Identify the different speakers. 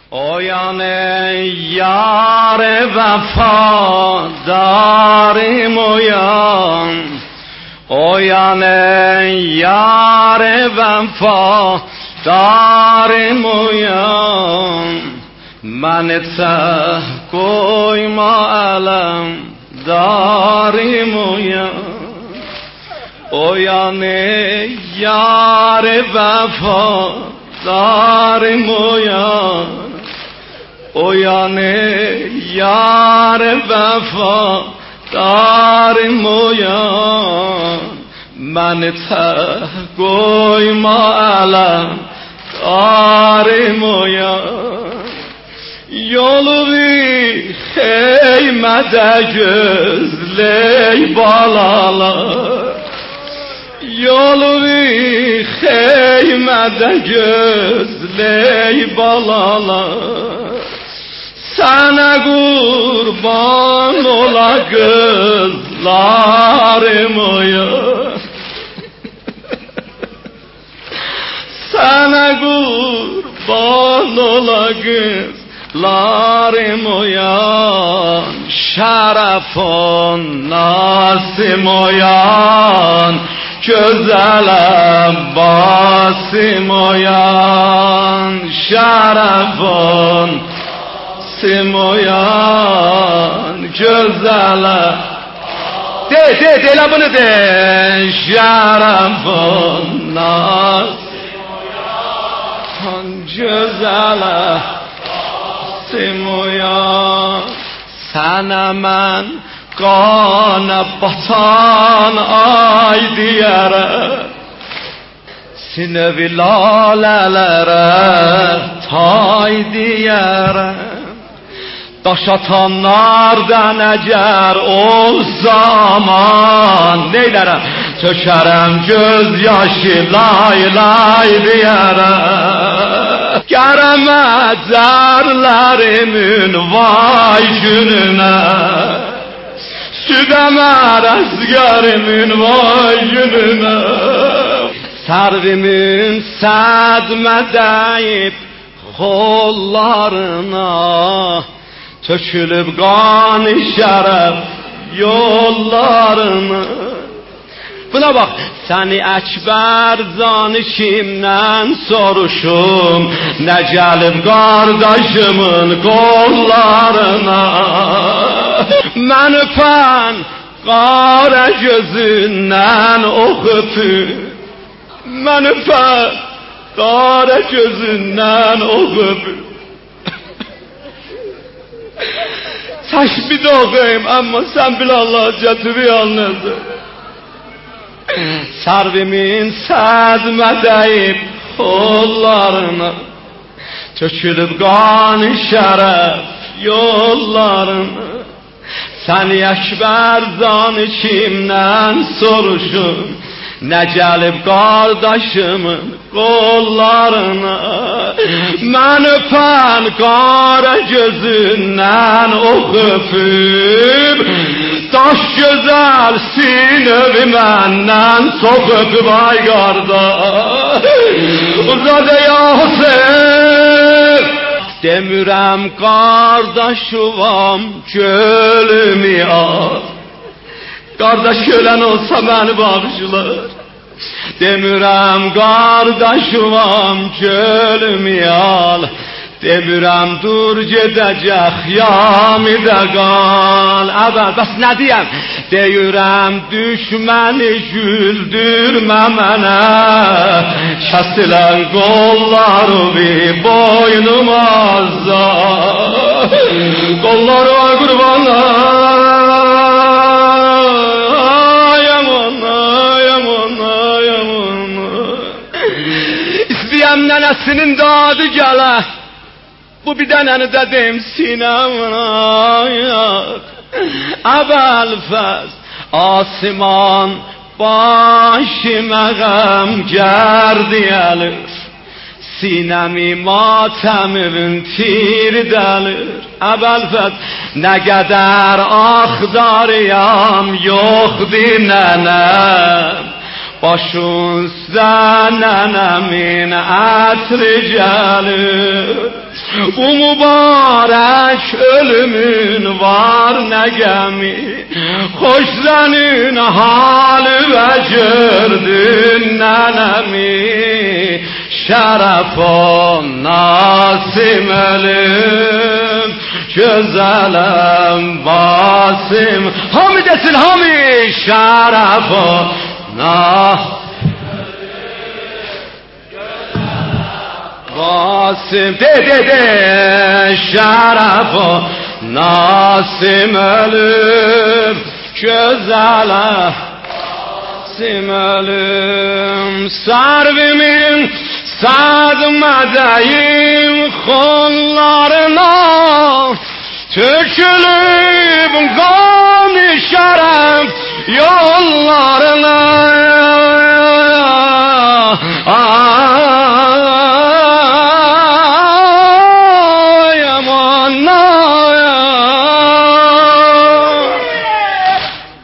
Speaker 1: Oyan ey yar vefadarım oyan. Oyan ey yar vefadarım oyan. Məni tək qoyma ələm darım oyan. Oyan ey yar vefadarım oyan. Oyan ey yar vefadarım oyan. Məni tək qoyma ələm darım oyan. Yolu xeymədə gözley balalar. Yolu xeymədə gözley balalar. Sənə qurban ola qızlarım oyan. Sənə qurban ola qızlarım oyan. Şərəf nasım oyan. Güzel Abbasım oyan. Şərəf nasım oyan. Güzel de elə bunu de. Şərəf nasım oyan. Güzel Simoyan. Sənə mən qana batan ay diyərəm. Sinəvi lalələrə tay diyərəm. Daş atanlardan əgər o zaman neylərəm? Tökərəm göz yaşı lay lay diyərəm. Gərəmə dərlərimin vay gününə. Südəmər əzgərimin vay gününə. Sərvimin sədmə dəyib qollarına. Tökülüb qan-ı şərəf yollarına. Buna bak, səni Əkbər canı kimdən soruşum. Nə gəlib qardaşımın qollarına. Mən öpən qara gözündən oxutur. Mən öpən qara gözündən oxutur. Təşbih oxuyum, amma sən bil Allah gətirir yalnızdır. Sərvimin sədmə dəyib qollarına. Tökülüb qan-ı şərəf yollarına. Səni Əkbər canı kimdən soruşum. Nə gəlib qardaşımın qollarına. Mən öpən qara gözündən oxup. Daş gözəl sinəvi məndən çox öpüb ay qardaş. Uzadı Yasir. Demirəm qardaşıvam gölümü al. Qardaş ölən olsa məni bağışlar. Demirəm qardaşıvam gölümü al. Demirəm dur gedəcək yamidə qal. Əvvəl bəs nə deyəm? Deyirəm düşməni güldürmə mənə. Kəsilən qolları bir boynuma azar. Qolları qurbanlar. İstəyəm nənəsinin dadı gələ. Bu bir dənəni də deyim sinəmə. Əvvəl-fəz asiman başıma qəm gərdi əlir. Sinəmi matəmimin tir dəlir. Əvvəl-fəz nə qədər axdarıyam yoxdur nənəm. Başın üstə nənəmin ətri gəlir. Bu mübarək ölümün var nə gəmi. Xoş sənin halı və gördün nənəmi. Şərəf o nasim ölüm, gözələm basim. Hamı desin hamı, şərəf o Nasim de şərəf o nasim ölüm, gözələ nasim ölüm. Sarvimin sadmədəyim xonlarına tökülüb qan-ı şərəf yollarına.